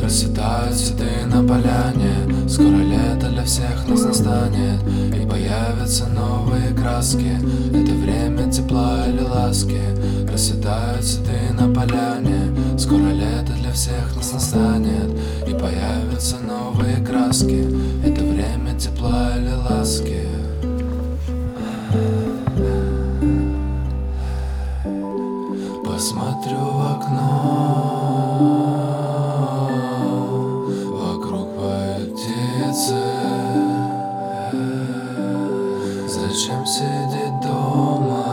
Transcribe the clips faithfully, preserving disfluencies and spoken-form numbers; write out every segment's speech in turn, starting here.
Расцветают цветы на поляне, скоро лето для всех нас настанет, и появятся новые краски. Это время тепла или ласки. Расцветают цветы на поляне, скоро лето для всех нас настанет, и появятся новые краски. Это время тепла или ласки. Посмотрю в окно, вокруг поют птицы. Зачем сидеть дома?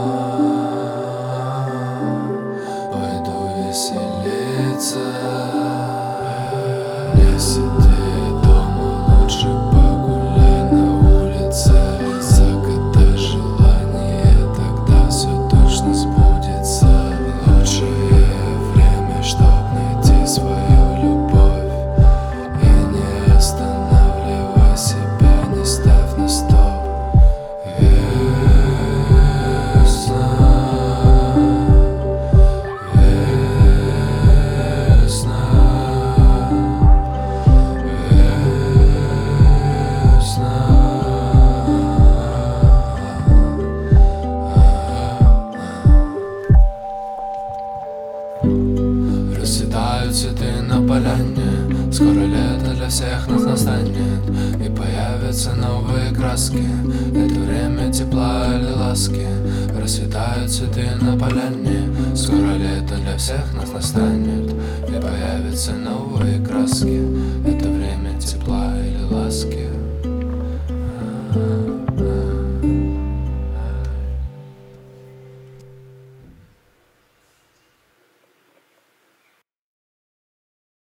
Пойду веселиться. Не сиди дома, лучше погуляй на улице. Загадай желание, тогда все точно сбудется. Лучшее время, чтоб найти свою любовь. И не останавливай себя, не ставь на стоп. Расцветают цветы на поляне, скоро лето для всех нас настанет, и появятся новые краски. Это время тепла или ласки. Расцветают цветы на поляне, скоро лето для всех нас настанет, и появятся новые краски. Это время тепла